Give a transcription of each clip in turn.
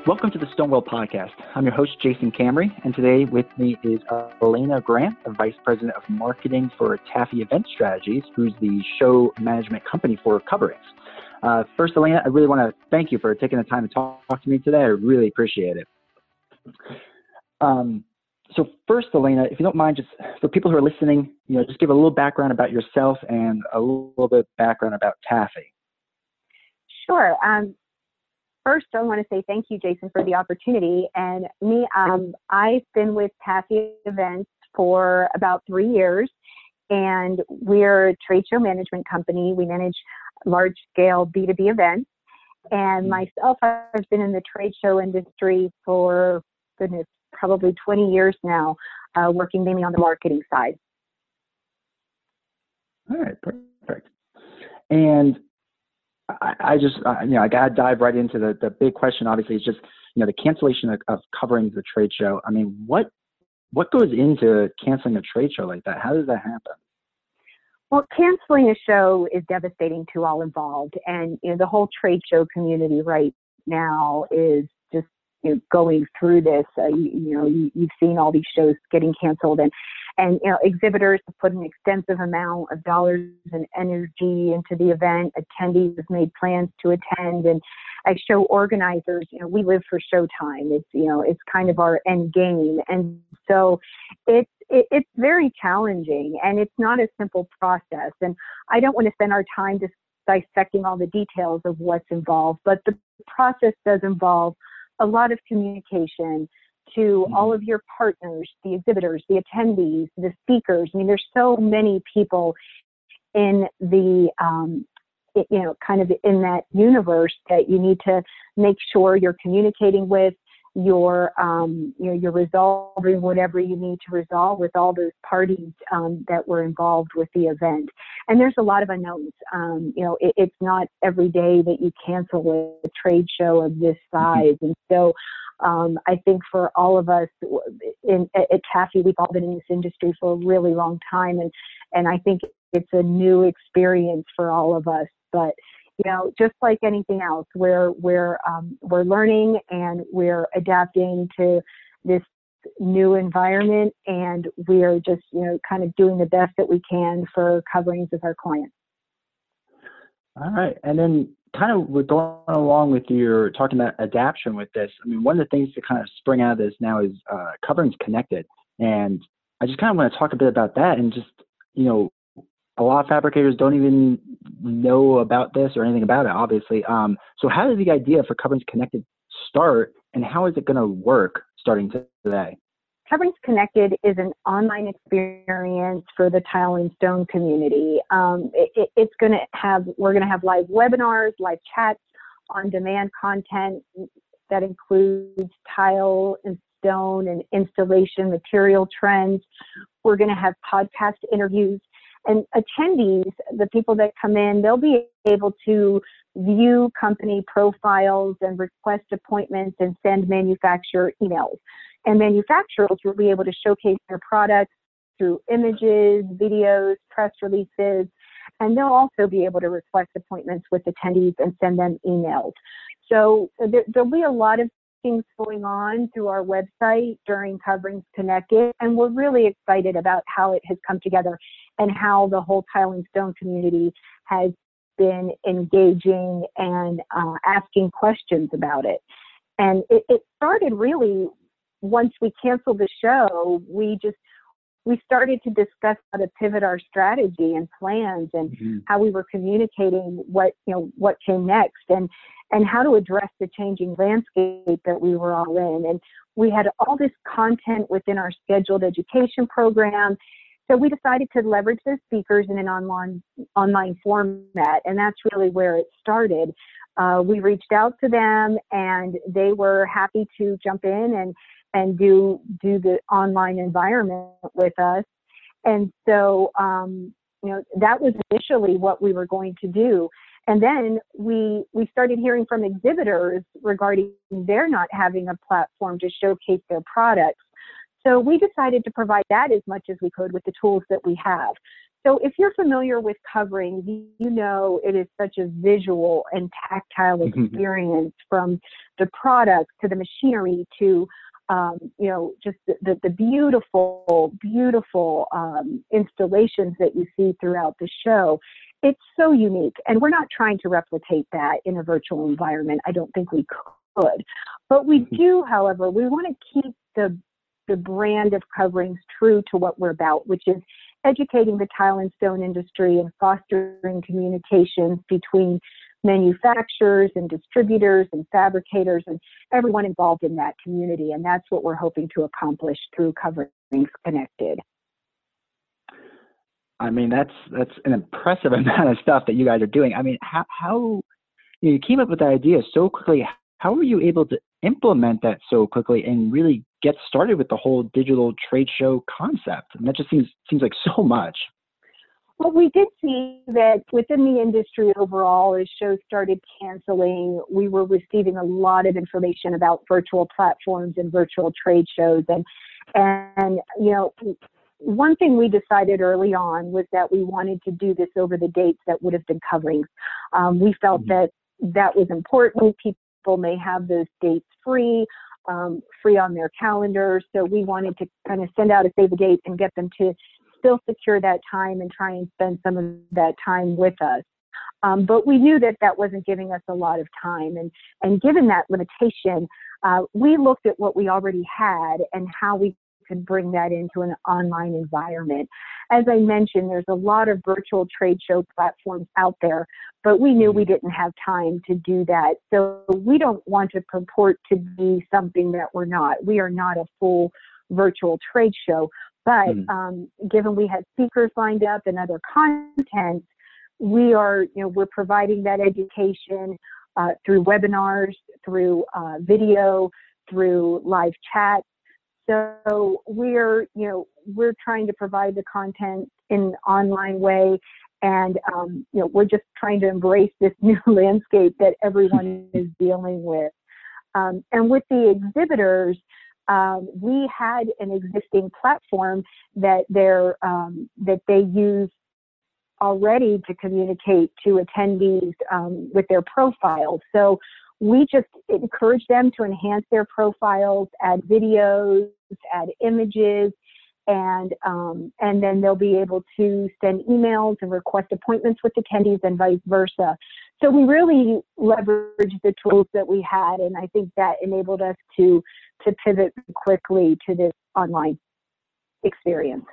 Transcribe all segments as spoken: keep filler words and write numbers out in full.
Welcome to the Stonewall Podcast. I'm your host, Jason Camry, and today with me is Elena Grant, the Vice President of Marketing for Taffy Event Strategies, who's the show management company for Coverings. Uh, first, Elena, I really want to thank you for taking the time to talk, talk to me today. I really appreciate it. Um, so first, Elena, if you don't mind, just for people who are listening, you know, just give a little background about yourself and a little bit of background about Taffy. Sure. Um, First, I want to say thank you, Jason, for the opportunity. And me, um, I've been with Taffy Events for about three years, and we're a trade show management company. We manage large-scale B two B events. And myself, I've been in the trade show industry for, goodness, probably twenty years now, uh, working mainly on the marketing side. All right, perfect. And I, I just, uh, you know, I got to dive right into the, the big question, obviously, is just, you know, the cancellation of, of covering the trade show. I mean, what what goes into canceling a trade show like that? How does that happen? Well, canceling a show is devastating to all involved. And, you know, the whole trade show community right now is just, you know, going through this. Uh, you, you know, you, you've seen all these shows getting canceled, and And, you know, exhibitors have put an extensive amount of dollars and energy into the event. Attendees have made plans to attend. And as show organizers, you know, we live for showtime. It's, you know, it's kind of our end game. And so it's, it, it's very challenging, and it's not a simple process. And I don't want to spend our time just dissecting all the details of what's involved, but the process does involve a lot of communication to all of your partners, the exhibitors, the attendees, the speakers. I mean, there's so many people in the, um, it, you know, kind of in that universe that you need to make sure you're communicating with, you're, um, you know, you're resolving whatever you need to resolve with all those parties um, that were involved with the event. And there's a lot of unknowns. Um, you know, it, it's not every day that you cancel a trade show of this size. And so, Um, I think for all of us in, at Taffy, we've all been in this industry for a really long time, and, and I think it's a new experience for all of us. But, you know, just like anything else, we're, we're, um, we're learning and we're adapting to this new environment, and we're just, you know, kind of doing the best that we can for Coverings of our clients. All right. And then kind of we're going along with your talking about adaptation with this. I mean, one of the things to kind of spring out of this now is uh, Coverings Connected. And I just kind of want to talk a bit about that, and just, you know, a lot of fabricators don't even know about this or anything about it, obviously. Um, so how did the idea for Coverings Connected start, and how is it going to work starting today? Coverings Connected is an online experience for the tile and stone community. Um, it, it, it's going to have, we're going to have live webinars, live chats, on-demand content that includes tile and stone and installation material trends. We're going to have podcast interviews, and attendees, the people that come in, they'll be able to view company profiles and request appointments and send manufacturer emails. And manufacturers will be able to showcase their products through images, videos, press releases, and they'll also be able to request appointments with attendees and send them emails. So there, there'll be a lot of things going on through our website during Coverings Connected, and we're really excited about how it has come together and how the whole tile and stone community has been engaging and uh, asking questions about it. And it, it started really once we canceled the show. We just we started to discuss how to pivot our strategy and plans, and mm-hmm. how we were communicating what you know what came next, and and how to address the changing landscape that we were all in. And we had all this content within our scheduled education program. So we decided to leverage those speakers in an online online format, and that's really where it started. Uh, we reached out to them, and they were happy to jump in and and do do the online environment with us. And so, um, you know, that was initially what we were going to do. And then we we started hearing from exhibitors regarding their not having a platform to showcase their products. So we decided to provide that as much as we could with the tools that we have. So if you're familiar with coverings, you, you know it is such a visual and tactile experience from the products to the machinery to, um, you know, just the, the, the beautiful, beautiful um, installations that you see throughout the show. It's so unique. And we're not trying to replicate that in a virtual environment. I don't think we could. But we do, however, we want to keep the the brand of coverings true to what we're about, which is educating the tile and stone industry and fostering communications between manufacturers and distributors and fabricators and everyone involved in that community. And that's what we're hoping to accomplish through Coverings Connected. I mean, that's that's an impressive amount of stuff that you guys are doing. I mean, how, how you, know, you came up with the idea so quickly. How were you able to implement that so quickly and really get started with the whole digital trade show concept? And that just seems seems like so much. Well, we did see that within the industry overall, as shows started canceling, we were receiving a lot of information about virtual platforms and virtual trade shows. And, and you know, one thing we decided early on was that we wanted to do this over the dates that would have been coverings. Um, we felt mm-hmm. that that was important. People may have those dates free, um, free on their calendar. So we wanted to kind of send out a save the date and get them to still secure that time and try and spend some of that time with us. Um, but we knew that that wasn't giving us a lot of time. And, and given that limitation, uh, we looked at what we already had and how we could bring that into an online environment. As I mentioned, there's a lot of virtual trade show platforms out there, but we knew we didn't have time to do that. So we don't want to purport to be something that we're not. We are not a full virtual trade show, but mm. um, given we had speakers lined up and other content, we are, you know, we're providing that education uh, through webinars, through uh, video, through live chat. So we're, you know, we're trying to provide the content in an online way, and um, you know, we're just trying to embrace this new landscape that everyone is dealing with. Um, and with the exhibitors, um, we had an existing platform that they're um, that they use already to communicate to attendees um, with their profiles. So we just encourage them to enhance their profiles, add videos, add images, and um, and then they'll be able to send emails and request appointments with attendees and vice versa. So we really leveraged the tools that we had, and I think that enabled us to to pivot quickly to this online experience.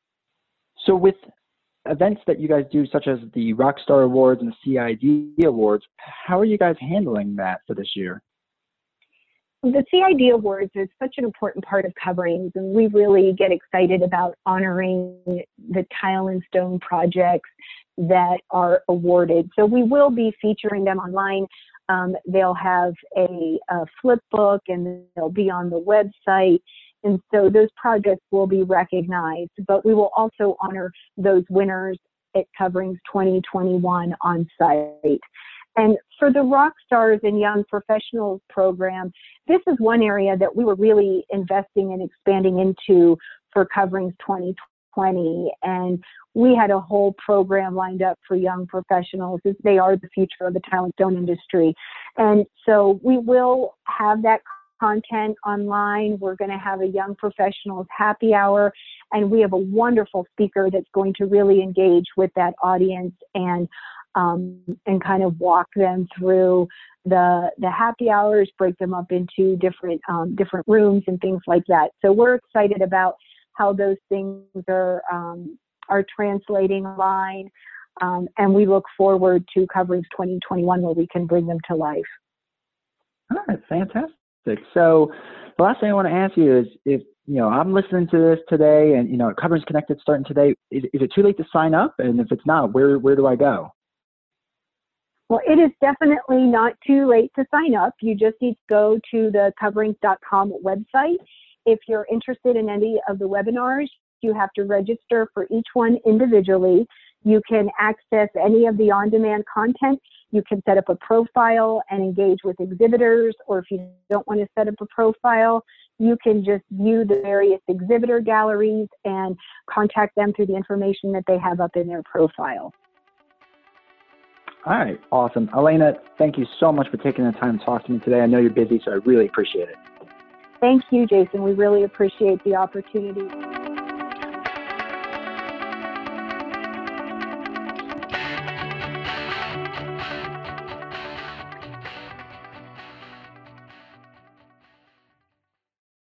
So with events that you guys do, such as the Rockstar Awards and the C I D Awards, how are you guys handling that for this year? The C I D Awards is such an important part of Coverings, and we really get excited about honoring the tile and stone projects that are awarded. So we will be featuring them online. Um, they'll have a, a flip book, and they'll be on the website. And so those projects will be recognized, but we will also honor those winners at Coverings twenty twenty-one on site. And for the Rockstars and Young Professionals program, this is one area that we were really investing and expanding into for Coverings twenty twenty. And we had a whole program lined up for young professionals, as they are the future of the tile and stone industry. And so we will have that content online. We're going to have a young professionals happy hour, and we have a wonderful speaker that's going to really engage with that audience and um, and kind of walk them through the the happy hours, break them up into different um, different rooms and things like that. So we're excited about how those things are um, are translating online, um, and we look forward to Coverings twenty twenty-one where we can bring them to life. All right, fantastic. So the last thing I want to ask you is, if you know I'm listening to this today, and you know Coverings Connected starting today, is, is it too late to sign up? And if it's not, where where do I go? Well, it is definitely not too late to sign up. You just need to go to the coverings dot com website. If you're interested in any of the webinars, you have to register for each one individually. You can access any of the on-demand content. You can set up a profile and engage with exhibitors, or if you don't want to set up a profile, you can just view the various exhibitor galleries and contact them through the information that they have up in their profile. All right, awesome. Elena, thank you so much for taking the time to talk to me today. I know you're busy, so I really appreciate it. Thank you, Jason. We really appreciate the opportunity.